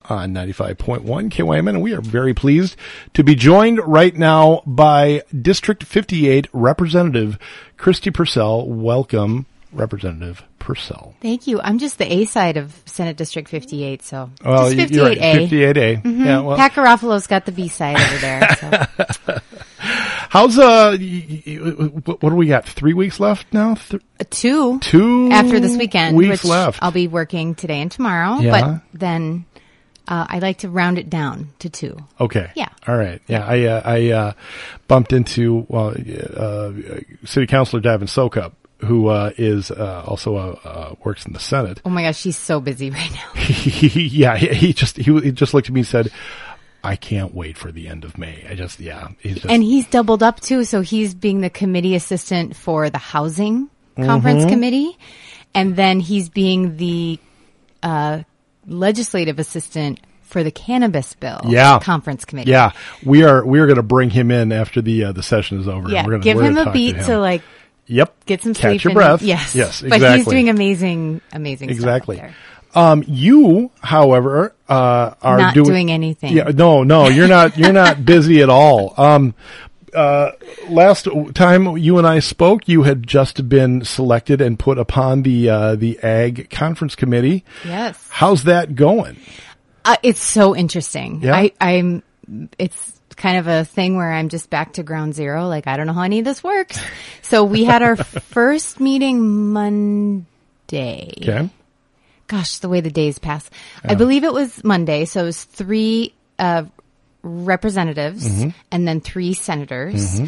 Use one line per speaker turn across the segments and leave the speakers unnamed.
on 95.1 KYMN, and we are very pleased to be joined right now by District 58 Representative Christy Purcell. Welcome, Representative Purcell.
Thank you. I'm just the A side of Senate District 58, so
well,
just 58A.
You're right, 58A.
Mm-hmm.
Yeah, well.
Pat Garofalo's got the B side over there. So.
How's what do we got? 3 weeks left now?
Two
after
this weekend,
weeks
which
left.
I'll be working today and tomorrow.
Yeah.
But then I like to round it down to 2.
Okay.
Yeah.
All right. Yeah. I bumped into City Councilor Davin Sokup, who is also works in the Senate.
Oh my gosh, she's so busy right now.
He just looked at me and said, I can't wait for the end of May.
And he's doubled up too. So he's being the committee assistant for the housing conference committee. And then he's being the, legislative assistant for the cannabis bill conference committee.
Yeah. We are going to bring him in after the session is over.
Yeah.
And
Give him a beat to get some sleep.
Catch your breath.
Yes.
Yes, exactly.
But he's doing amazing
exactly.
stuff up there.
You, however, are
not doing anything.
Yeah, no, you're not busy at all. Last time you and I spoke, you had just been selected and put upon the Ag Conference Committee.
Yes.
How's that going?
It's so interesting.
Yeah.
It's kind of a thing where I'm just back to ground zero. Like, I don't know how any of this works. So we had our first meeting Monday.
Okay.
Gosh, the way the days pass. I believe it was Monday. So it was 3 representatives and then 3 senators.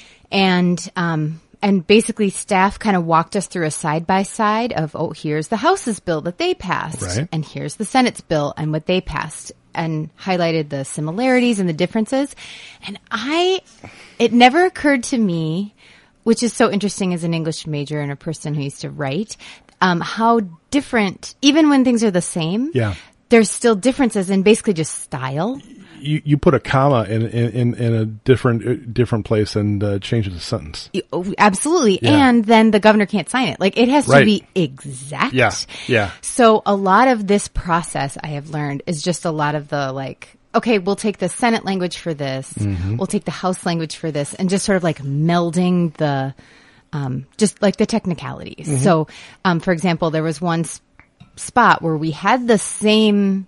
And basically staff kind of walked us through a side by side of, here's the House's bill that they passed.
Right.
And here's the Senate's bill and what they passed, and highlighted the similarities and the differences. And it never occurred to me, which is so interesting as an English major and a person who used to write, how different, even when things are the same, there's still differences in basically just style.
You put a comma in a different place and changes the sentence.
Absolutely.
Yeah.
And then the governor can't sign it. Like, it has to be exact.
Yeah.
So a lot of this process, I have learned, is just a lot of the okay, we'll take the Senate language for this. We'll take the House language for this, and just sort of melding the, just like the technicalities. So, for example, there was one spot where we had the same,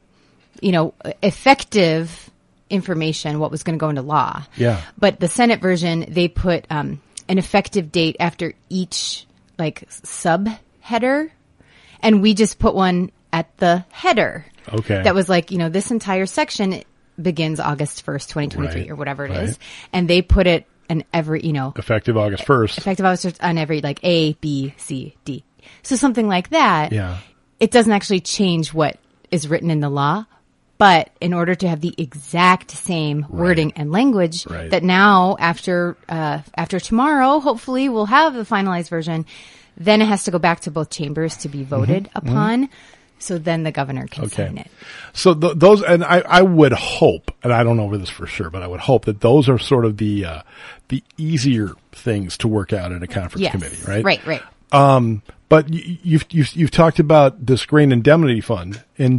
effective information, what was going to go into law.
Yeah.
But the Senate version, they put an effective date after each subheader, and we just put one at the header.
Okay.
That was this entire section begins August 1st, 2023, or whatever it is, and they put it in every
effective August 1st.
Effective August 1st on every A, B, C, D. So something like that.
Yeah.
It doesn't actually change what is written in the law. But in order to have the exact same wording and language, that now after tomorrow, hopefully we'll have the finalized version, then it has to go back to both chambers to be voted upon. So then the governor can sign it.
So those, and I would hope, and I don't know this for sure, but I would hope that those are sort of the easier things to work out in a conference committee, right?
Right.
But you've talked about this grain indemnity fund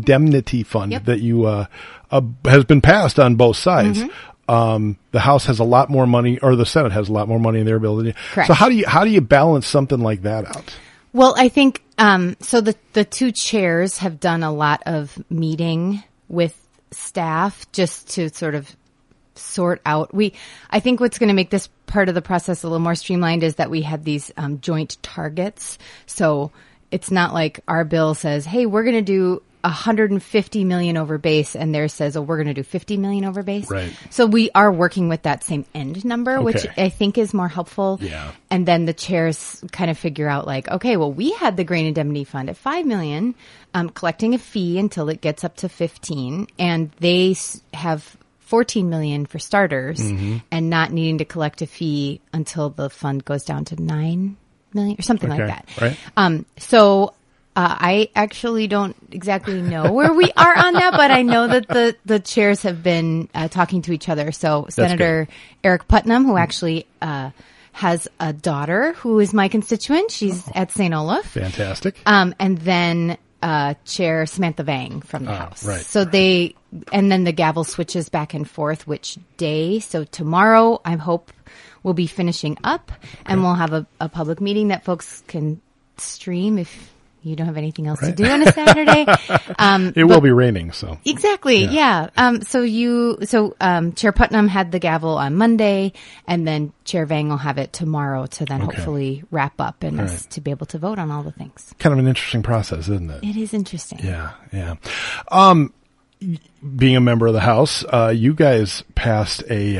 that you has been passed on both sides. The House has a lot more money, or the Senate has a lot more money in their ability.
Correct.
So how do you balance something like that out?
Well, I think so. The 2 chairs have done a lot of meeting with staff just to sort of sort out. I think what's going to make this part of the process a little more streamlined is that we had these joint targets. So it's not like our bill says, hey, we're going to do 150 million over base, and theirs says, we're going to do 50 million over base.
Right.
So we are working with that same end number, which I think is more helpful.
Yeah.
And then the chairs kind of figure out okay, well, we had the grain indemnity fund at 5 million, collecting a fee until it gets up to 15, and they have 14 million for starters, and not needing to collect a fee until the fund goes down to 9 million or something like that.
Right.
So I actually don't exactly know where we are on that, but I know that the chairs have been talking to each other. So Senator Eric Putnam, who actually has a daughter who is my constituent, she's at St. Olaf.
Fantastic.
And then Chair Samantha Vang from the House.
Right.
So and then the gavel switches back and forth which day. So tomorrow, I hope we'll be finishing up, and we'll have a public meeting that folks can stream if you don't have anything else to do on a Saturday.
It will be raining, so.
Exactly. Yeah. So Chair Putnam had the gavel on Monday, and then Chair Vang will have it tomorrow to then hopefully wrap up and us to be able to vote on all the things.
Kind of an interesting process, isn't it?
It is interesting.
Yeah. Yeah. Being a member of the House, you guys passed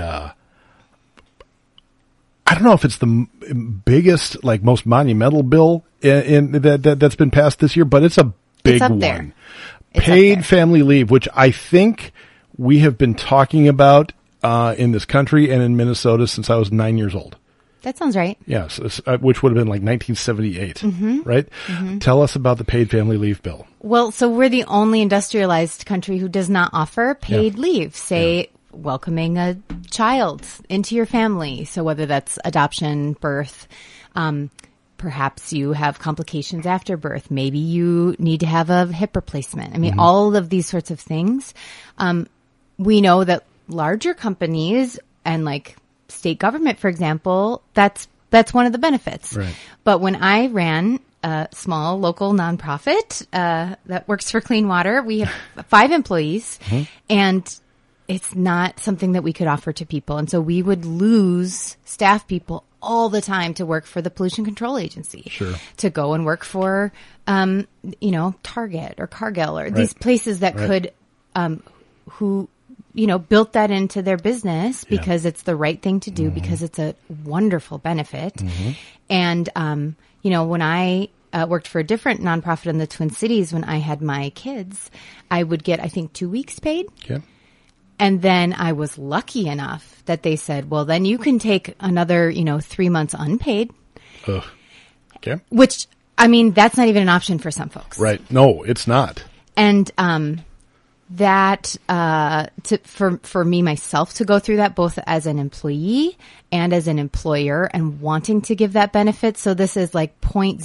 I don't know if it's the biggest, like most monumental bill that's been passed this year, but it's a big one. Paid family leave, which I think we have been talking about in this country and in Minnesota since I was 9 years old.
That sounds right.
Yes, which would have been like 1978, right? Mm-hmm. Tell us about the paid family leave bill.
Well, so we're the only industrialized country who does not offer paid leave. Welcoming a child into your family. So whether that's adoption, birth, perhaps you have complications after birth. Maybe you need to have a hip replacement. I mean, all of these sorts of things. We know that larger companies and like state government, for example, that's one of the benefits.
Right.
But when I ran a small local nonprofit that works for clean water, we have 5 employees, and it's not something that we could offer to people. And so we would lose staff people all the time to work for the Pollution Control Agency.
Sure.
To go and work for, Target or Cargill or these places that could, who, built that into their business because it's the right thing to do, because it's a wonderful benefit. And, when I worked for a different nonprofit in the Twin Cities, when I had my kids, I would get, I think, 2 weeks paid.
Okay.
And then I was lucky enough that they said, well, then you can take another, 3 months unpaid.
Okay.
Which, I mean, that's not even an option for some folks.
Right. No, it's not.
And that for me myself to go through that both as an employee and as an employer and wanting to give that benefit. So this is like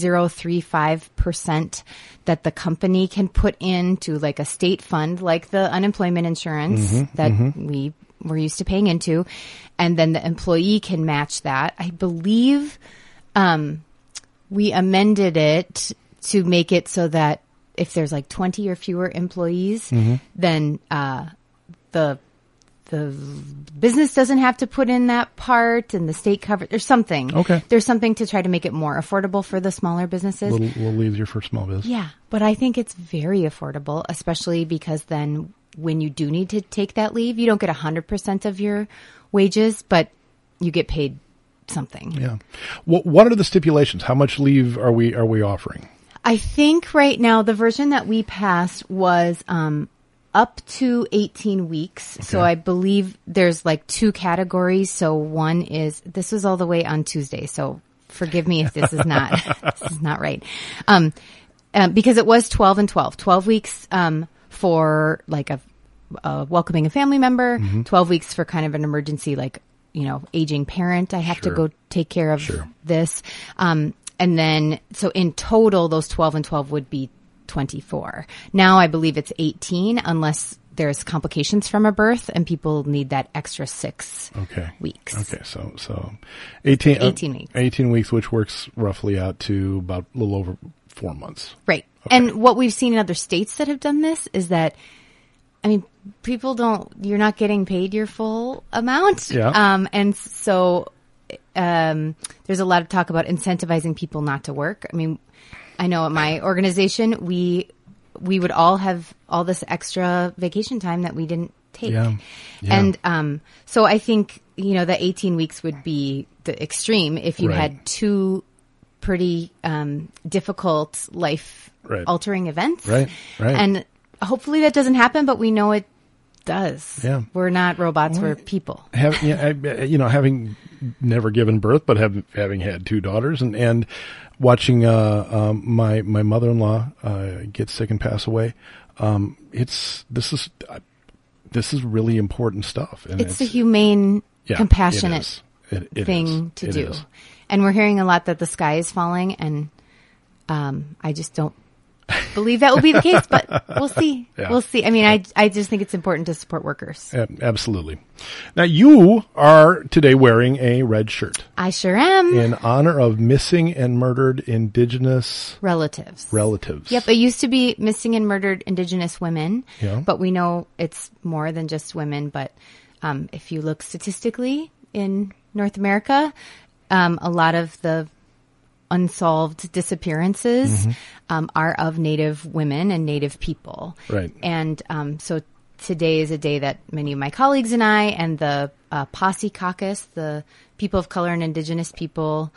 0.035% that the company can put into like a state fund, like the unemployment insurance that we were used to paying into. And then the employee can match that. I believe we amended it to make it so that if there's like 20 or fewer employees, then the business doesn't have to put in that part, and the state cover. There's something.
Okay.
There's something to try to make it more affordable for the smaller businesses.
Little easier for small business.
Yeah, but I think it's very affordable, especially because then when you do need to take that leave, you don't get 100% of your wages, but you get paid something.
Yeah. What are the stipulations? How much leave are we offering?
I think right now the version that we passed was up to 18 weeks. Okay. So I believe there's like 2 categories. So one is, this was all the way on Tuesday. So forgive me if this is not, this is not right. Because it was 12 and 12, 12 weeks, for like a welcoming a family member, 12 weeks for kind of an emergency, like, aging parent. I have to go take care of this. And then, so in total, those 12 and 12 would be 24. Now I believe it's 18 unless there's complications from a birth and people need that extra 6 weeks.
Okay. So 18
weeks.
18 weeks, which works roughly out to about a little over 4 months.
Right. Okay. And what we've seen in other states that have done this is that, I mean, you're not getting paid your full amount.
Yeah.
And so, there's a lot of talk about incentivizing people not to work. I mean, I know at my organization, we would all have all this extra vacation time that we didn't take.
Yeah.
And, so I think, the 18 weeks would be the extreme if you had 2 pretty, difficult life altering events.
Right.
And hopefully that doesn't happen, but we know it does.
Yeah.
We're not robots, we're people.
Having never given birth, but having had 2 daughters and watching, my mother-in-law, get sick and pass away. This is really important stuff. And
it's a humane, compassionate thing to do. And we're hearing a lot that the sky is falling, and, I just don't believe that will be the case, but we'll see.
Yeah.
We'll see. I mean, I just think it's important to support workers.
Absolutely. Now, you are today wearing a red shirt
I sure am.
in honor of missing and murdered Indigenous
Relatives.
relatives.
Yep. It used to be missing and murdered Indigenous women,
Yeah.
but we know it's more than just women. But if you look statistically in North America, a lot of the unsolved disappearances are of Native women and Native people.
Right.
And so today is a day that many of my colleagues and I and the Posse Caucus, the people of color and Indigenous people,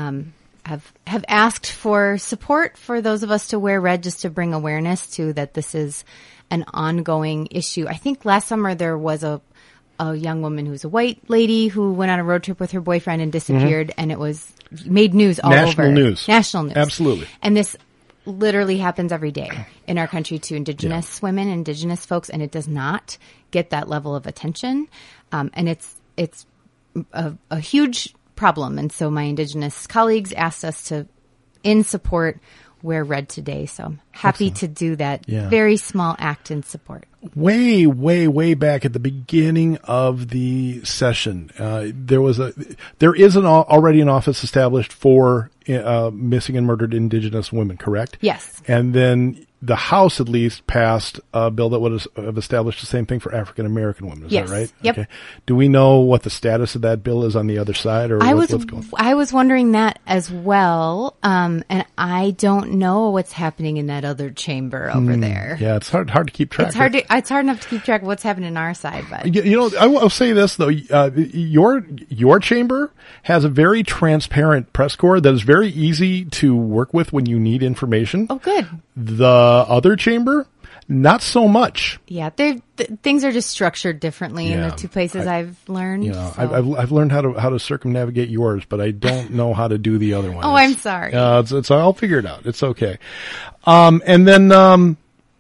have asked for support for those of us to wear red, just to bring awareness to that this is an ongoing issue. I think last summer there was a young woman who's a white lady who went on a road trip with her boyfriend and disappeared, and it was made news all
National
over.
news.
National news.
Absolutely.
And this literally happens every day in our country to Indigenous women, Indigenous folks, and it does not get that level of attention. And it's a huge problem. And so my Indigenous colleagues asked us to, in support, wear red today. So I'm happy to do that very small act in support.
Way, way, way back at the beginning of the session, there is already an office established for missing and murdered Indigenous women, correct?
Yes.
And then the House at least passed a bill that would have established the same thing for African American women. Is
Yes.
that right?
Yep.
Okay. Do we know what the status of that bill is on the other side, or what's going on?
I was wondering that as well, and I don't know what's happening in that other chamber over there.
Yeah, it's hard to keep track.
It's hard enough to keep track of what's happening on our side, but
You know, I will say this though: your chamber has a very transparent press corps that is very easy to work with when you need information.
oh, good.
The other chamber, not so much.
Yeah, things are just structured differently in
Yeah.
the two places I've learned.
You know,
so.
I've learned how to circumnavigate yours, but I don't know how to do the other one.
Oh, I'm sorry.
It's I'll figure it out. It's okay. And then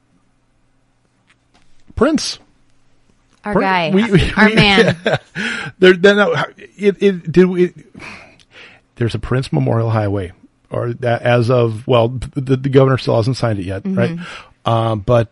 Prince.
Our guy,
we-
our man.
There's a Prince Memorial Highway, or that as of, well, the governor still hasn't signed it yet, right? But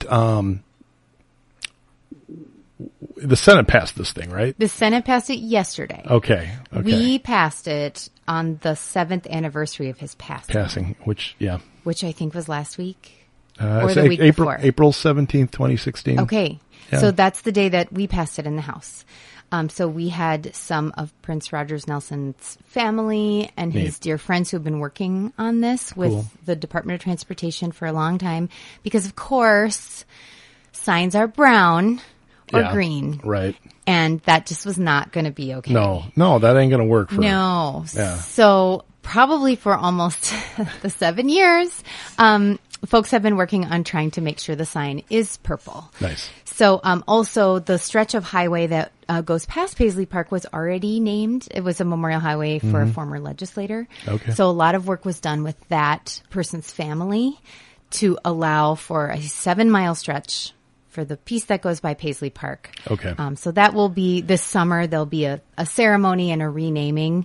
the Senate passed this thing, right?
The Senate passed it yesterday.
Okay.
We passed it on the 7th anniversary of his passing,
which
which I think was last week
or
the week before.
April 17th, 2016.
Okay.
Yeah.
So that's the day that we passed it in the House. So we had some of Prince Rogers Nelson's family and his dear friends who have been working on this with the Department of Transportation for a long time, because of course signs are brown or green.
Right.
And that just was not going to be okay.
No, that ain't going to work for
No.
Yeah.
So probably for almost the 7 years, folks have been working on trying to make sure the sign is purple.
Nice.
So also the stretch of highway that goes past Paisley Park was already named. It was a memorial highway for a former legislator.
Okay.
So a lot of work was done with that person's family to allow for a 7-mile stretch for the piece that goes by Paisley Park.
Okay.
So that will be this summer. There'll be a ceremony and a renaming.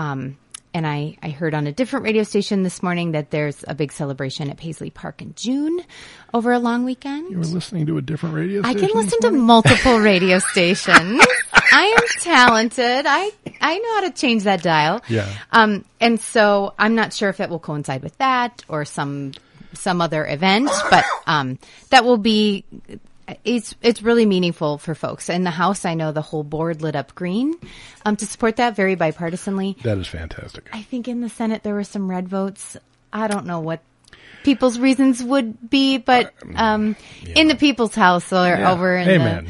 And I heard on a different radio station this morning that there's a big celebration at Paisley Park in June over a long weekend.
You were listening to a different radio
I
station?
can listen to multiple radio stations. I am talented. I know how to change that dial.
Yeah.
And so I'm not sure if it will coincide with that or some other event, but that will be. It's really meaningful for folks. In the House, I know the whole board lit up green to support that very bipartisanly.
That is fantastic.
I think in the Senate there were some red votes. I don't know what people's reasons would be, but in the People's House or over in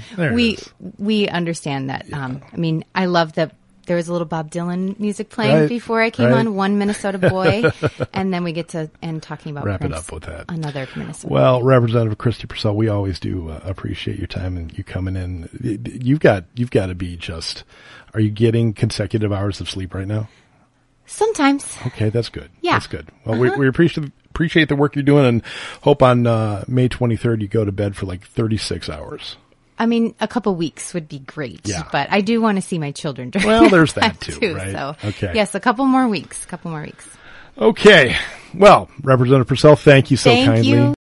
we understand that. I mean, I love that there was a little Bob Dylan music playing before I came on, One Minnesota Boy, and then we get to end talking about
Wrap
Prince,
it up with that.
Another Minnesota.
Well, Representative Christy Purcell, we always do appreciate your time and you coming in. You've got to be just. Are you getting consecutive hours of sleep right now?
Sometimes.
Okay, that's good.
Yeah.
That's good. Well, we appreciate the work you're doing, and hope on May 23rd you go to bed for like 36 hours.
I mean, a couple weeks would be great,
Yeah.
but I do want to see my children during
Well, there's that
time
too, right?
So,
Okay.
yes, a couple more weeks.
Okay. Well, Representative Purcell, thank you so
Thank
kindly.
you.